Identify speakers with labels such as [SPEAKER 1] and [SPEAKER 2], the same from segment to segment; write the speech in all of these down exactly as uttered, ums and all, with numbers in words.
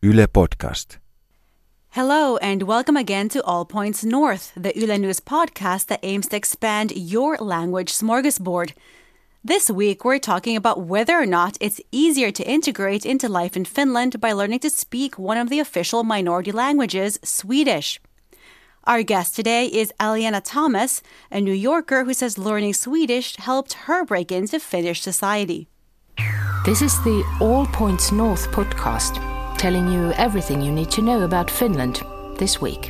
[SPEAKER 1] Yle Podcast.
[SPEAKER 2] Hello and welcome again to All Points North, the Yle News podcast that aims to expand your language smorgasbord. This week we're talking about whether or not it's easier to integrate into life in Finland by learning to speak one of the official minority languages, Swedish. Our guest today is Aliana Thomas, a New Yorker who says learning Swedish helped her break into Finnish society.
[SPEAKER 3] This is the All Points North podcast, telling you everything you need to know about Finland this week.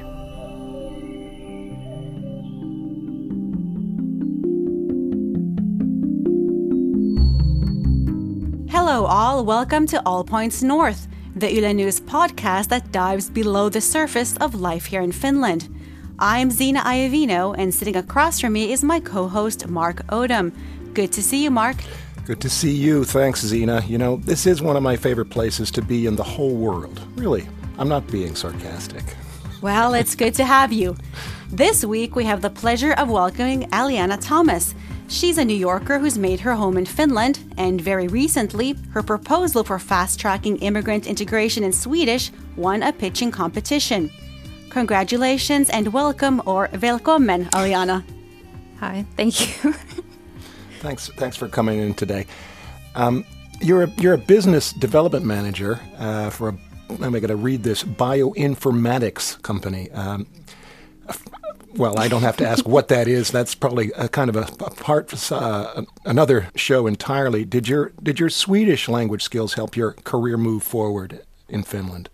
[SPEAKER 2] Hello all, welcome to All Points North, the Yle News podcast that dives below the surface of life here in Finland. I'm Zena Iovino, and sitting across from me is my co-host Mark Odom. Good to see you, Mark.
[SPEAKER 4] Good to see you. Thanks, Zena. You know, this is one of my favorite places to be in the whole world. Really, I'm not being sarcastic.
[SPEAKER 2] Well, it's good to have you. This week, we have the pleasure of welcoming Aliana Thomas. She's a New Yorker who's made her home in Finland, and very recently, her proposal for fast-tracking immigrant integration in Swedish won a pitching competition. Congratulations and welcome, or välkommen, Aliana.
[SPEAKER 5] Hi, thank you.
[SPEAKER 4] Thanks, thanks for coming in today. Um, you're a, you're a business development manager uh, for a, I'm going to read this, bioinformatics company. Um, well, I don't have to ask what that is. That's probably a kind of a, a part, uh, another show entirely. Did your did your Swedish language skills help your career move forward in Finland?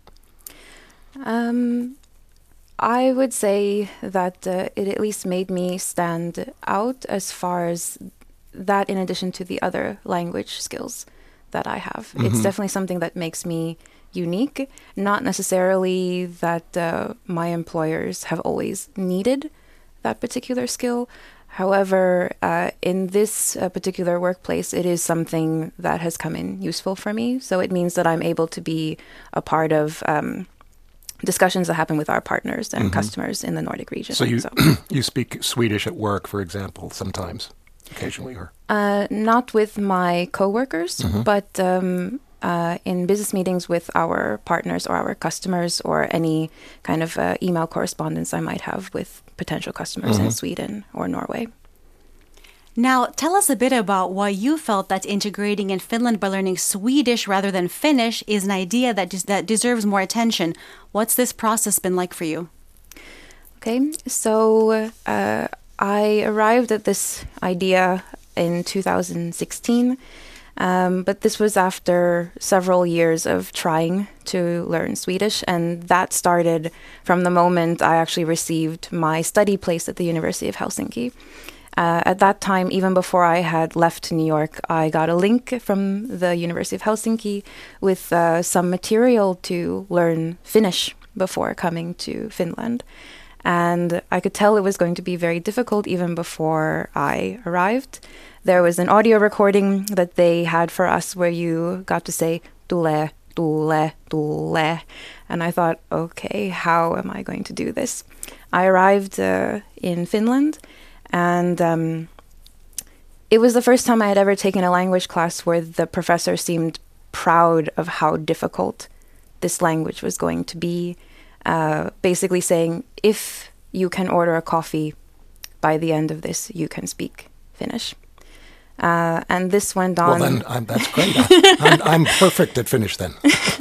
[SPEAKER 5] Um, I would say that uh, it at least made me stand out as far as that in addition to the other language skills that I have. Mm-hmm. It's definitely something that makes me unique, not necessarily that uh, my employers have always needed that particular skill. However, uh, in this uh, particular workplace, it is something that has come in useful for me. So it means that I'm able to be a part of um, discussions that happen with our partners and mm-hmm. customers in the Nordic region.
[SPEAKER 4] So you so. you speak Swedish at work, for example, sometimes? Occasionally, or
[SPEAKER 5] uh, not with my coworkers, mm-hmm. but um, uh, in business meetings with our partners or our customers, or any kind of uh, email correspondence I might have with potential customers mm-hmm. in Sweden or Norway.
[SPEAKER 2] Now, tell us a bit about why you felt that integrating in Finland by learning Swedish rather than Finnish is an idea that des- that deserves more attention. What's this process been like for you?
[SPEAKER 5] Okay, so uh, I arrived at this idea in two thousand sixteen, um, but this was after several years of trying to learn Swedish, and that started from the moment I actually received my study place at the University of Helsinki. Uh, at that time, even before I had left New York, I got a link from the University of Helsinki with uh, some material to learn Finnish before coming to Finland. And I could tell it was going to be very difficult even before I arrived. There was an audio recording that they had for us where you got to say tule, tule, tule. And I thought, okay, how am I going to do this? I arrived uh, in Finland, and um, it was the first time I had ever taken a language class where the professor seemed proud of how difficult this language was going to be. Uh, basically saying, if you can order a coffee by the end of this, you can speak Finnish. Uh, and this went on.
[SPEAKER 4] Well, then I'm, that's great. I, I'm, I'm perfect at Finnish then.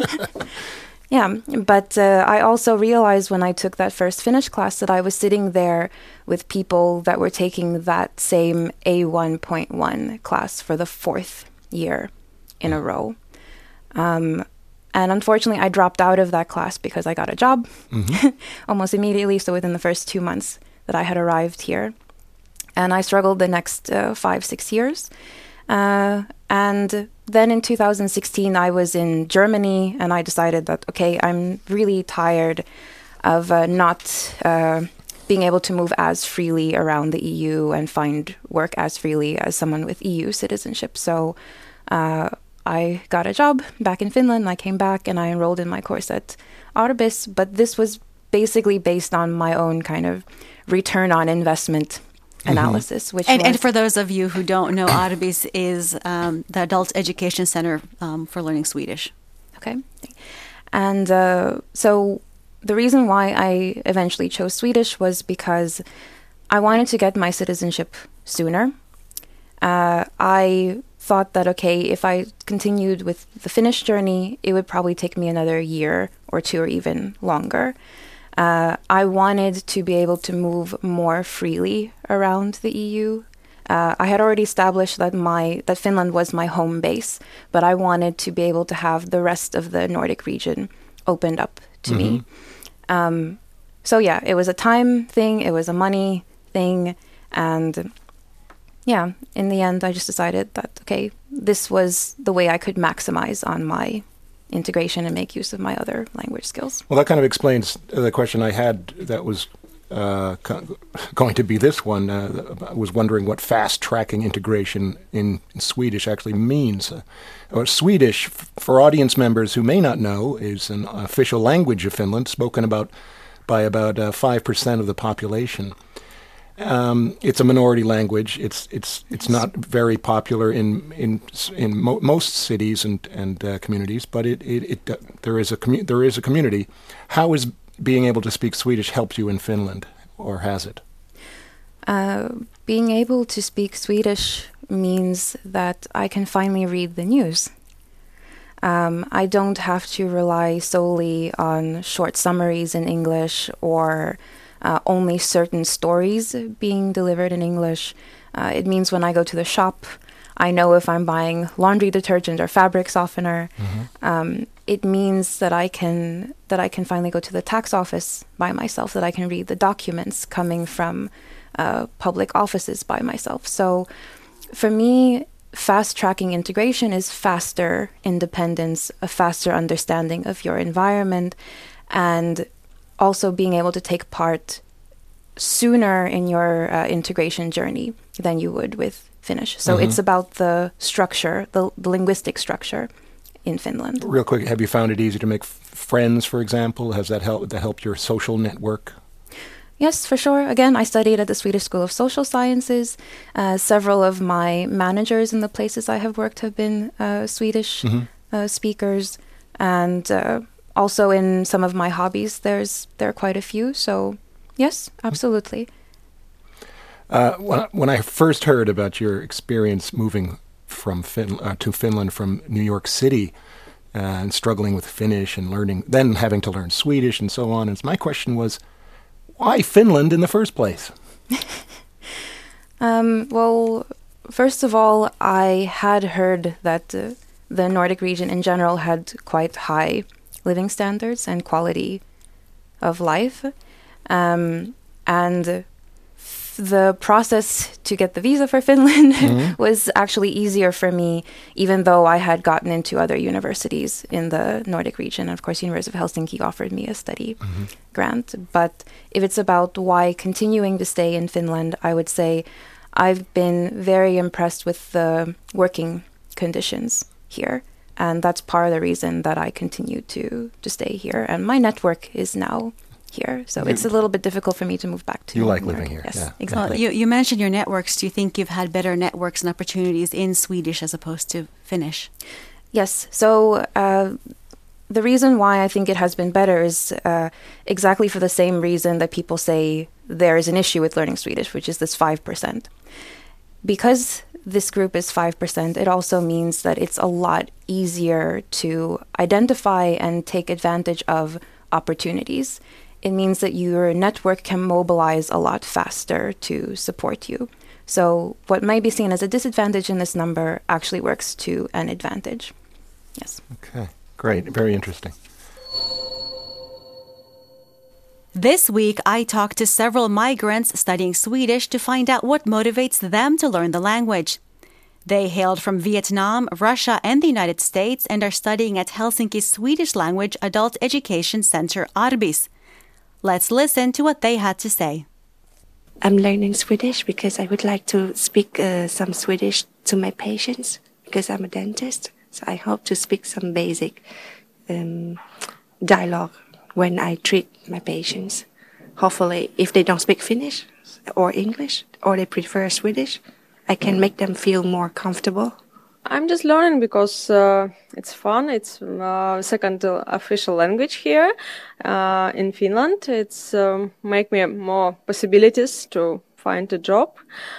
[SPEAKER 5] Yeah, but uh, I also realized when I took that first Finnish class that I was sitting there with people that were taking that same A one point one class for the fourth year in a row. Um, And unfortunately, I dropped out of that class because I got a job mm-hmm. almost immediately. So within the first two months that I had arrived here. And I struggled the next uh, five, six years. Uh, and then in two thousand sixteen, I was in Germany, and I decided that, okay, I'm really tired of uh, not uh, being able to move as freely around the E U and find work as freely as someone with E U citizenship. So uh, I got a job back in Finland. I came back and I enrolled in my course at Arbis, but this was basically based on my own kind of return on investment analysis. Mm-hmm. Which
[SPEAKER 2] and,
[SPEAKER 5] was,
[SPEAKER 2] and for those of you who don't know, Arbis is um, the Adult Education Center um, for Learning Swedish.
[SPEAKER 5] Okay. And uh, so the reason why I eventually chose Swedish was because I wanted to get my citizenship sooner. Uh, I thought that, okay, if I continued with the Finnish journey, it would probably take me another year or two or even longer. Uh, I wanted to be able to move more freely around the E U. Uh, I had already established that my that Finland was my home base, but I wanted to be able to have the rest of the Nordic region opened up to mm-hmm. me. Um, so yeah, it was a time thing, it was a money thing, and yeah, in the end, I just decided that, okay, this was the way I could maximize on my integration and make use of my other language skills.
[SPEAKER 4] Well, that kind of explains the question I had that was uh, going to be this one. Uh, I was wondering what fast-tracking integration in, in Swedish actually means. Uh, or Swedish, f- for audience members who may not know, is an official language of Finland, spoken about by about uh, five percent of the population. Um, it's a minority language. It's it's it's not very popular in in in mo- most cities and and uh, communities, but it it, it uh, there is a commu- there is a community. How is being able to speak Swedish helped you in Finland, or has it?
[SPEAKER 5] Uh, being able to speak Swedish means that I can finally read the news. Um, I don't have to rely solely on short summaries in English or Uh, only certain stories being delivered in English. Uh, it means when I go to the shop, I know if I'm buying laundry detergent or fabric softener. Mm-hmm. Um, it means that I can that I can finally go to the tax office by myself, that I can read the documents coming from uh, public offices by myself. So for me, fast-tracking integration is faster independence, a faster understanding of your environment, and also being able to take part sooner in your uh, integration journey than you would with Finnish. So mm-hmm. it's about the structure, the, the linguistic structure in Finland.
[SPEAKER 4] Real quick, have you found it easy to make f- friends, for example? Has that helped that helped your social network?
[SPEAKER 5] Yes, for sure. Again, I studied at the Swedish School of Social Sciences. Uh, several of my managers in the places I have worked have been uh, Swedish mm-hmm. uh, speakers, and uh, also in some of my hobbies, there's there are quite a few. So, yes, absolutely.
[SPEAKER 4] Uh, when, when I first heard about your experience moving from fin- uh, to Finland from New York City uh, and struggling with Finnish and learning, then having to learn Swedish and so on, and my question was, why Finland in the first place?
[SPEAKER 5] um, well, first of all, I had heard that uh, the Nordic region in general had quite high living standards and quality of life. Um, and f- the process to get the visa for Finland mm-hmm. was actually easier for me, even though I had gotten into other universities in the Nordic region. Of course, University of Helsinki offered me a study mm-hmm. grant. But if it's about why continuing to stay in Finland, I would say I've been very impressed with the working conditions here. And that's part of the reason that I continue to, to stay here. And my network is now here. So you, it's a little bit difficult for me to move back to
[SPEAKER 4] You like
[SPEAKER 5] North.
[SPEAKER 4] living here.
[SPEAKER 5] Yes,
[SPEAKER 4] yeah.
[SPEAKER 5] exactly.
[SPEAKER 2] Well, you, you mentioned your networks. Do you think you've had better networks and opportunities in Swedish as opposed to Finnish?
[SPEAKER 5] Yes. So uh, the reason why I think it has been better is uh, exactly for the same reason that people say there is an issue with learning Swedish, which is this five percent. Because this group is five percent, it also means that it's a lot easier to identify and take advantage of opportunities. It means that your network can mobilize a lot faster to support you. So what might be seen as a disadvantage in this number actually works to an advantage. Yes.
[SPEAKER 4] Okay, great. Very interesting.
[SPEAKER 2] This week, I talked to several migrants studying Swedish to find out what motivates them to learn the language. They hailed from Vietnam, Russia, and the United States and are studying at Helsinki's Swedish Language Adult Education Center, Arbis. Let's listen to what they had to say.
[SPEAKER 1] I'm learning Swedish because I would like to speak uh, some Swedish to my patients because I'm a dentist. So I hope to speak some basic um, dialogue when I treat my patients. Hopefully, if they don't speak Finnish or English or they prefer Swedish, I can make them feel more comfortable
[SPEAKER 6] I'm just learning because uh, it's fun. It's uh, second uh, official language here uh, in Finland. It's um, make me more possibilities to find a job.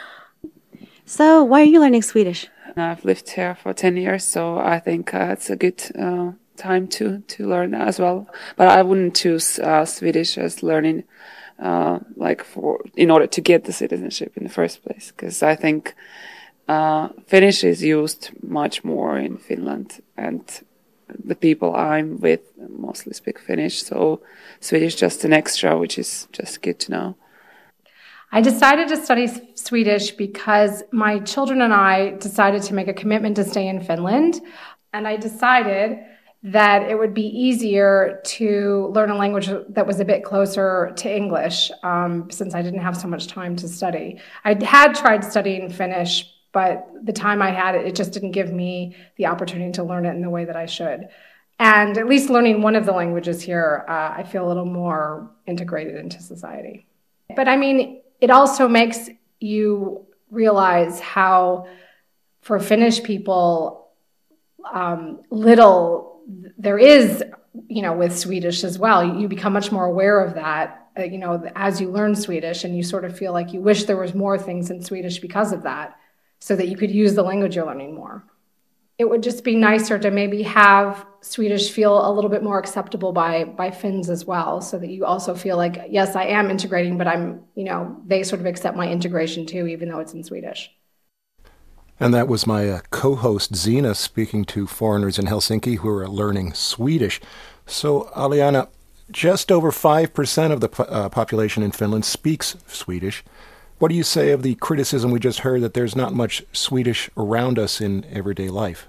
[SPEAKER 2] So why are you learning Swedish?
[SPEAKER 7] I've lived here for ten years, so I think uh, it's a good uh, time to, to learn as well. But I wouldn't choose uh, Swedish as learning uh, like for in order to get the citizenship in the first place, because I think uh, Finnish is used much more in Finland, and the people I'm with mostly speak Finnish, so Swedish just an extra, which is just good to know.
[SPEAKER 8] I decided to study Swedish because my children and I decided to make a commitment to stay in Finland. And I decided that it would be easier to learn a language that was a bit closer to English, um, since I didn't have so much time to study. I had tried studying Finnish, but the time I had it, it just didn't give me the opportunity to learn it in the way that I should. And at least learning one of the languages here, uh, I feel a little more integrated into society. But I mean, it also makes you realize how, for Finnish people, um, little there is, you know, with Swedish as well. You become much more aware of that, uh, you know, as you learn Swedish, and you sort of feel like you wish there was more things in Swedish because of that, so that you could use the language you're learning more. It would just be nicer to maybe have Swedish feel a little bit more acceptable by by Finns as well, so that you also feel like, yes, I am integrating, but I'm, you know, they sort of accept my integration too, even though it's in Swedish.
[SPEAKER 4] And that was my uh, co-host Zina speaking to foreigners in Helsinki who are learning Swedish. So, Aliana, just over five percent of the po- uh, population in Finland speaks Swedish. What do you say of the criticism we just heard that there's not much Swedish around us in everyday life?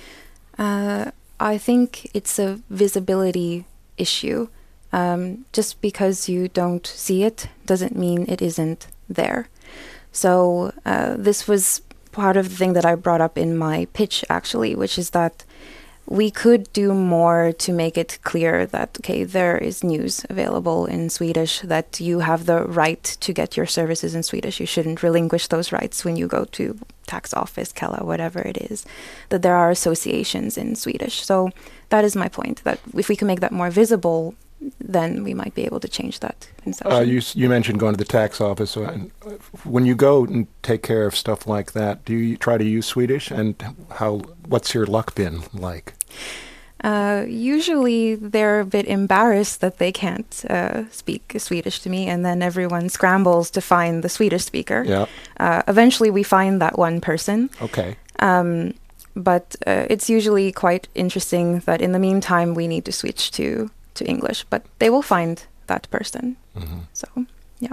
[SPEAKER 5] Uh, I think it's a visibility issue. Um, just because you don't see it doesn't mean it isn't there. So uh, this was part of the thing that I brought up in my pitch, actually, which is that we could do more to make it clear that, okay, there is news available in Swedish, that you have the right to get your services in Swedish. You shouldn't relinquish those rights when you go to tax office, Kela, whatever it is, that there are associations in Swedish. So that is my point, that if we can make that more visible, then we might be able to change that.
[SPEAKER 4] Uh, you you mentioned going to the tax office. So when you go and take care of stuff like that, do you try to use Swedish? And how? What's your luck been like?
[SPEAKER 5] Uh, usually they're a bit embarrassed that they can't uh, speak Swedish to me, and then everyone scrambles to find the Swedish speaker.
[SPEAKER 4] Yeah.
[SPEAKER 5] Uh, eventually we find that one person.
[SPEAKER 4] Okay.
[SPEAKER 5] Um, but uh, it's usually quite interesting that in the meantime we need to switch to, to English, but they will find that person. Mm-hmm. So, yeah.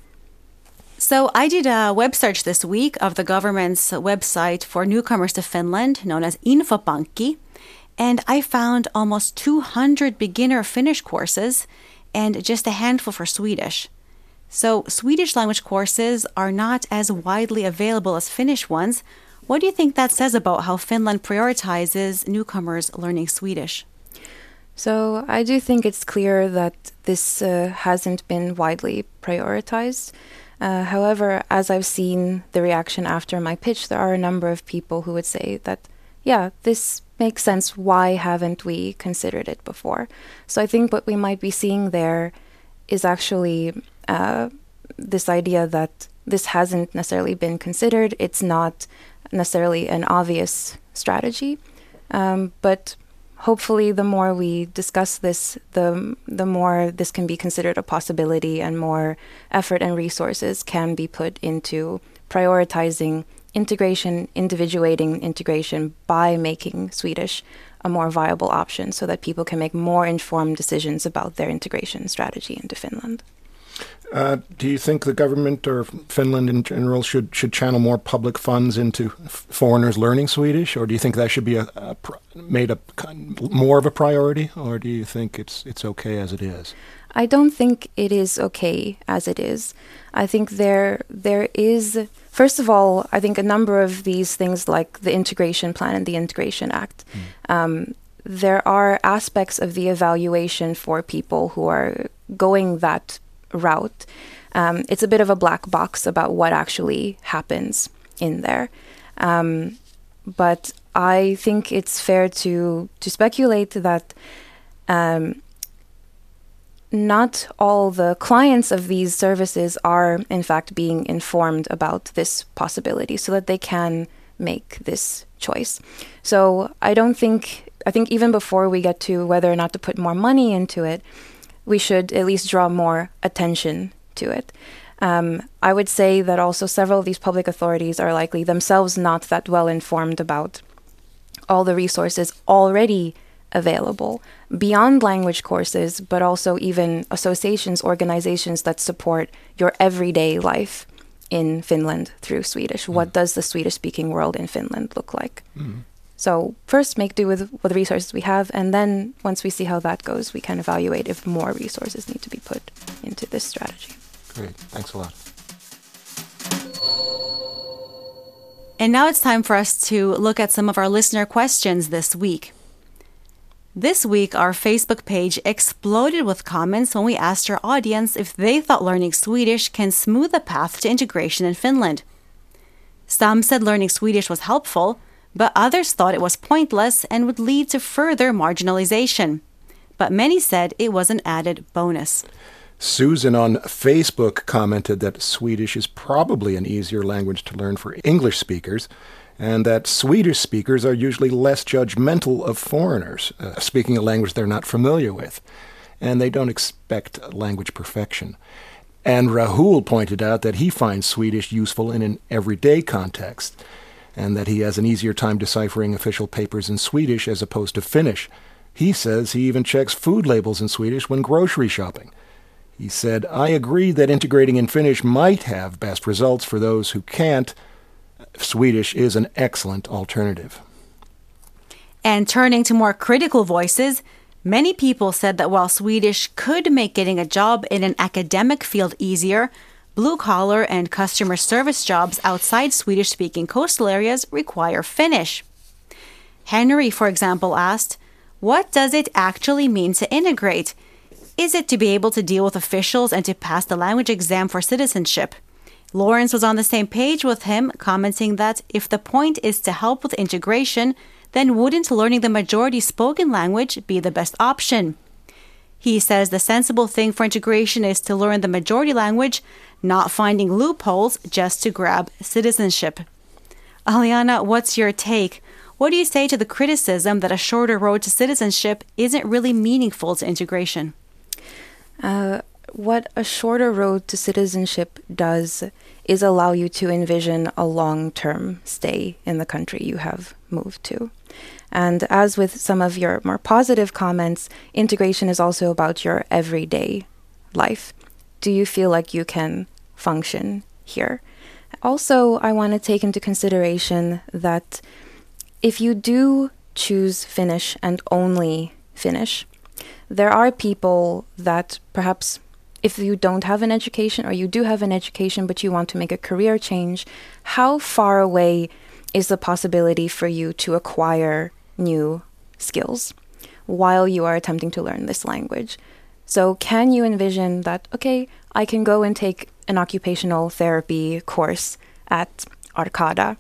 [SPEAKER 2] So I did a web search this week of the government's website for newcomers to Finland, known as Infopankki. And I found almost two hundred beginner Finnish courses and just a handful for Swedish. So Swedish language courses are not as widely available as Finnish ones. What do you think that says about how Finland prioritizes newcomers learning Swedish?
[SPEAKER 5] So I do think it's clear that this uh, hasn't been widely prioritized. Uh, however, as I've seen the reaction after my pitch, there are a number of people who would say that, yeah, this makes sense. Why haven't we considered it before? So I think what we might be seeing there is actually uh, this idea that this hasn't necessarily been considered. It's not necessarily an obvious strategy, um, but hopefully the more we discuss this, the the more this can be considered a possibility, and more effort and resources can be put into prioritizing integration, individuating integration by making Swedish a more viable option, so that people can make more informed decisions about their integration strategy into Finland.
[SPEAKER 4] Uh, do you think the government or Finland in general should should channel more public funds into f- foreigners learning Swedish, or do you think that should be a, a pr- made a more of a priority, or do you think it's it's okay as it is?
[SPEAKER 5] I don't think it is okay as it is. I think there there is, first of all, I think a number of these things like the integration plan and the Integration Act, mm. um, there are aspects of the evaluation for people who are going that route. Um, it's a bit of a black box about what actually happens in there. Um, but I think it's fair to to speculate that um, not all the clients of these services are, in fact, being informed about this possibility so that they can make this choice. So I don't think, I think even before we get to whether or not to put more money into it, we should at least draw more attention to it. Um, I would say that also several of these public authorities are likely themselves not that well informed about all the resources already available beyond language courses, but also even associations, organizations that support your everyday life in Finland through Swedish. Mm. What does the Swedish-speaking world in Finland look like? Mm. So first, make do with, with the resources we have, and then once we see how that goes, we can evaluate if more resources need to be put into this strategy.
[SPEAKER 4] Great. Thanks a lot.
[SPEAKER 2] And now it's time for us to look at some of our listener questions this week. This week, our Facebook page exploded with comments when we asked our audience if they thought learning Swedish can smooth the path to integration in Finland. Some said learning Swedish was helpful, but others thought it was pointless and would lead to further marginalization. But many said it was an added bonus.
[SPEAKER 4] Susan on Facebook commented that Swedish is probably an easier language to learn for English speakers, and that Swedish speakers are usually less judgmental of foreigners, uh, speaking a language they're not familiar with, and they don't expect language perfection. And Rahul pointed out that he finds Swedish useful in an everyday context, and that he has an easier time deciphering official papers in Swedish as opposed to Finnish. He says he even checks food labels in Swedish when grocery shopping. He said, I agree that integrating in Finnish might have best results for those who can't. Swedish is an excellent alternative.
[SPEAKER 2] And turning to more critical voices, many people said that while Swedish could make getting a job in an academic field easier, blue-collar and customer service jobs outside Swedish-speaking coastal areas require Finnish. Henry, for example, asked, what does it actually mean to integrate? Is it to be able to deal with officials and to pass the language exam for citizenship? Lawrence was on the same page with him, commenting that if the point is to help with integration, then wouldn't learning the majority spoken language be the best option? He says the sensible thing for integration is to learn the majority language, not finding loopholes just to grab citizenship. Aliana, what's your take? What do you say to the criticism that a shorter road to citizenship isn't really meaningful to integration?
[SPEAKER 5] Uh, what a shorter road to citizenship does is allow you to envision a long-term stay in the country you have moved to. And as with some of your more positive comments, integration is also about your everyday life. Do you feel like you can function here? Also, I want to take into consideration that if you do choose Finnish and only Finnish, there are people that perhaps if you don't have an education or you do have an education but you want to make a career change, how far away is the possibility for you to acquire new skills while you are attempting to learn this language? So can you envision that, okay, I can go and take an occupational therapy course at Arcada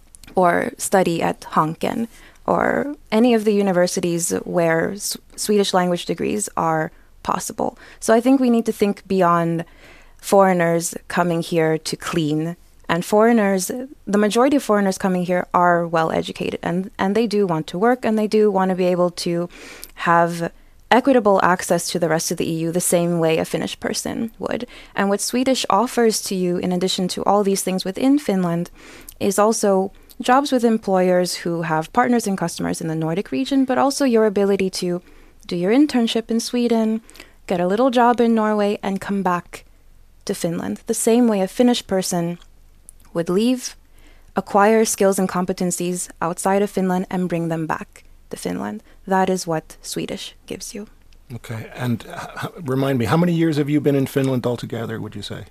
[SPEAKER 5] or study at Hanken or any of the universities where S- Swedish language degrees are possible. So I think we need to think beyond foreigners coming here to clean. And foreigners, the majority of foreigners coming here are well educated and, and they do want to work and they do want to be able to have equitable access to the rest of the E U the same way a Finnish person would. And what Swedish offers to you, in addition to all these things within Finland, is also jobs with employers who have partners and customers in the Nordic region, but also your ability to do your internship in Sweden, get a little job in Norway, and come back to Finland. The same way a Finnish person would leave, acquire skills and competencies outside of Finland, and bring them back to Finland. That is what Swedish gives you.
[SPEAKER 4] Okay, and uh, remind me, how many years have you been in Finland altogether, would you say?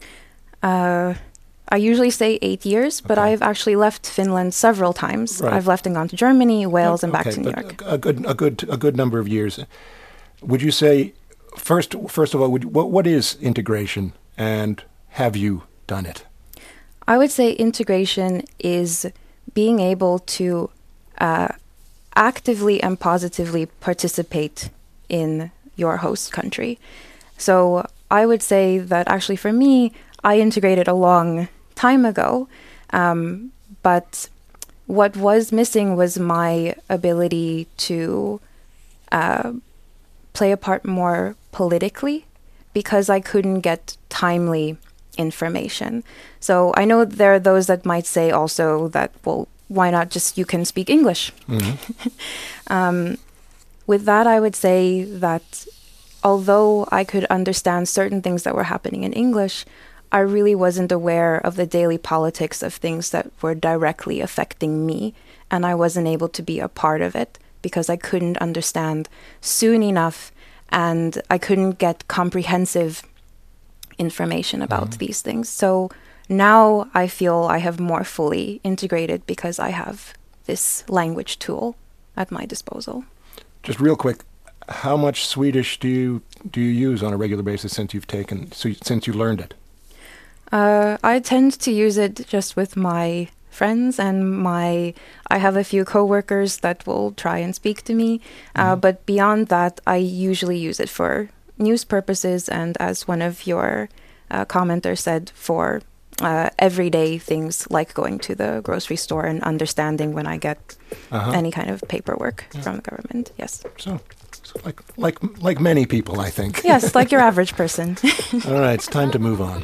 [SPEAKER 5] Uh, I usually say eight years, but
[SPEAKER 4] okay.
[SPEAKER 5] I've actually left Finland several times.
[SPEAKER 4] Right.
[SPEAKER 5] I've left and gone to Germany, Wales, and back
[SPEAKER 4] okay,
[SPEAKER 5] to New
[SPEAKER 4] but
[SPEAKER 5] York.
[SPEAKER 4] A good, a good, a good number of years. Would you say, first, first of all, would, what, what is integration, and have you done it?
[SPEAKER 5] I would say integration is being able to uh, actively and positively participate in your host country. So I would say that actually for me, I integrated a long time ago, um, but what was missing was my ability to uh, play a part more politically, because I couldn't get timely information. So I know there are those that might say also that, well, why not just you can speak English? Mm-hmm. um, with that, I would say that although I could understand certain things that were happening in English, I really wasn't aware of the daily politics of things that were directly affecting me, and I wasn't able to be a part of it because I couldn't understand soon enough, and I couldn't get comprehensive information about mm-hmm. these things. So now I feel I have more fully integrated because I have this language tool at my disposal.
[SPEAKER 4] Just real quick, how much Swedish do you do you use on a regular basis since you've taken since you learned it?
[SPEAKER 5] Uh, I tend to use it just with my friends and my. I have a few coworkers that will try and speak to me, uh, mm-hmm. but beyond that, I usually use it for news purposes and, as one of your uh, commenters said, for uh, everyday things like going to the grocery store and understanding when I get uh-huh. any kind of paperwork yeah. from the government. Yes.
[SPEAKER 4] So. Like like like many people, I think.
[SPEAKER 5] Yes, like your average person.
[SPEAKER 4] All right, it's time to move on.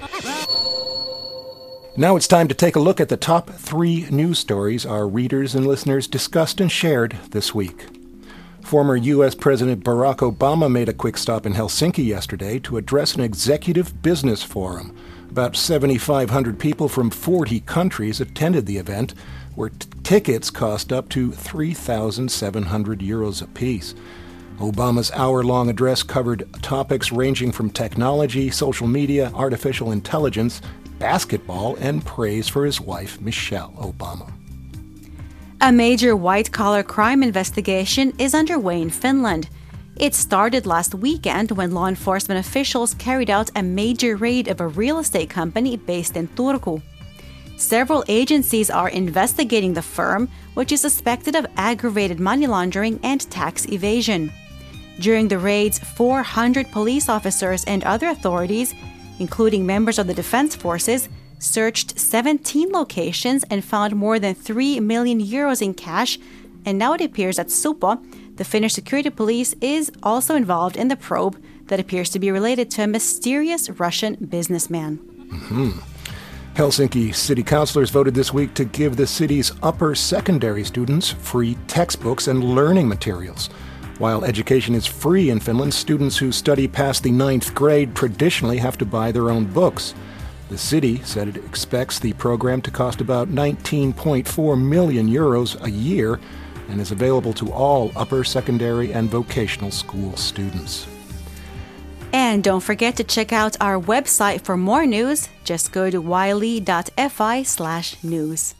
[SPEAKER 4] Now it's time to take a look at the top three news stories our readers and listeners discussed and shared this week. Former U S President Barack Obama made a quick stop in Helsinki yesterday to address an executive business forum. About seventy-five hundred people from forty countries attended the event, where t- tickets cost up to three thousand seven hundred euros apiece. Obama's hour-long address covered topics ranging from technology, social media, artificial intelligence, basketball, and praise for his wife, Michelle Obama.
[SPEAKER 2] A major white-collar crime investigation is underway in Finland. It started last weekend when law enforcement officials carried out a major raid of a real estate company based in Turku. Several agencies are investigating the firm, which is suspected of aggravated money laundering and tax evasion. During the raids, four hundred police officers and other authorities, including members of the defense forces, searched seventeen locations and found more than three million euros in cash. And now it appears that Supo, the Finnish security police, is also involved in the probe that appears to be related to a mysterious Russian businessman.
[SPEAKER 4] Mm-hmm. Helsinki city councillors voted this week to give the city's upper secondary students free textbooks and learning materials. While education is free in Finland, students who study past the ninth grade traditionally have to buy their own books. The city said it expects the program to cost about nineteen point four million euros a year and is available to all upper secondary and vocational school students.
[SPEAKER 2] And don't forget to check out our website for more news. Just go to yle.fi slash news.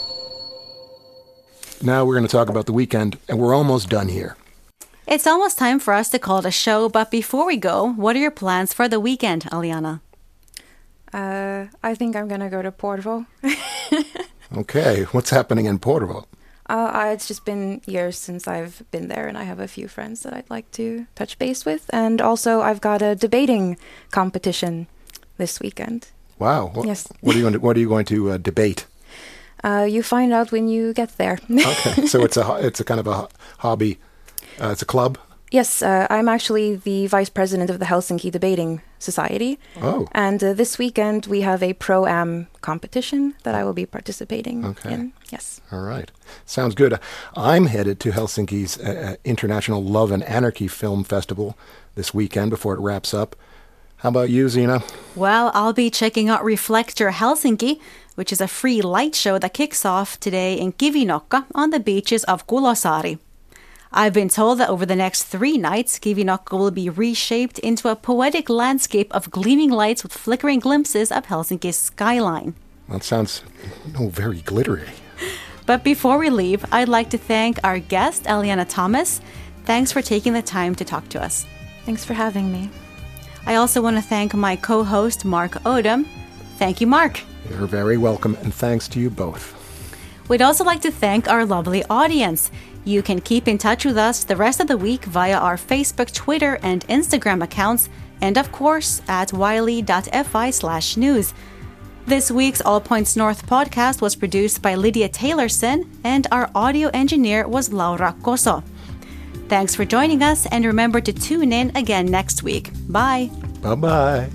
[SPEAKER 4] Now we're going to talk about the weekend, and we're almost done here.
[SPEAKER 2] It's almost time for us to call it a show, but before we go, what are your plans for the weekend, Aliana?
[SPEAKER 5] Uh, I think I'm going to go to Porvoo.
[SPEAKER 4] Okay, what's happening in Porvoo?
[SPEAKER 5] Uh, it's just been years since I've been there, and I have a few friends that I'd like to touch base with. And also, I've got a debating competition this weekend.
[SPEAKER 4] Wow. What,
[SPEAKER 5] yes.
[SPEAKER 4] What are you going to, what are you going to uh, debate?
[SPEAKER 5] Uh, you find out when you get there.
[SPEAKER 4] Okay, so it's a it's a kind of a hobby. Uh, it's a club?
[SPEAKER 5] Yes, uh, I'm actually the vice president of the Helsinki Debating Society.
[SPEAKER 4] Oh.
[SPEAKER 5] And uh, this weekend we have a pro-am competition that I will be participating
[SPEAKER 4] okay.
[SPEAKER 5] in. Yes.
[SPEAKER 4] All right. Sounds good. I'm headed to Helsinki's uh, International Love and Anarchy Film Festival this weekend before it wraps up. How about you, Zena?
[SPEAKER 2] Well, I'll be checking out Reflector Helsinki, which is a free light show that kicks off today in Kivinokka on the beaches of Kulosaari. I've been told that over the next three nights, Kivinokka will be reshaped into a poetic landscape of gleaming lights with flickering glimpses of Helsinki's skyline.
[SPEAKER 4] That sounds oh, very glittery.
[SPEAKER 2] But before we leave, I'd like to thank our guest, Aliana Thomas. Thanks for taking the time to talk to us.
[SPEAKER 5] Thanks for having me.
[SPEAKER 2] I also want to thank my co-host, Mark Odom. Thank you, Mark.
[SPEAKER 4] You're very welcome, and thanks to you both.
[SPEAKER 2] We'd also like to thank our lovely audience. You can keep in touch with us the rest of the week via our Facebook, Twitter, and Instagram accounts, and of course at yle.fi slash news. This week's All Points North podcast was produced by Lydia Taylorson, and our audio engineer was Laura Koso. Thanks for joining us, and remember to tune in again next week. Bye.
[SPEAKER 4] Bye-bye.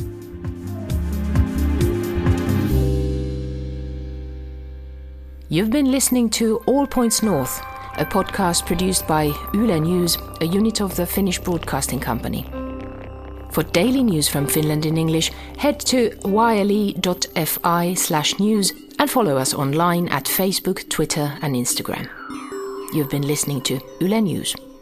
[SPEAKER 3] You've been listening to All Points North, a podcast produced by Yle News, a unit of the Finnish Broadcasting Company. For daily news from Finland in English, head to yle.fi slash news and follow us online at Facebook, Twitter and Instagram. You've been listening to Yle News.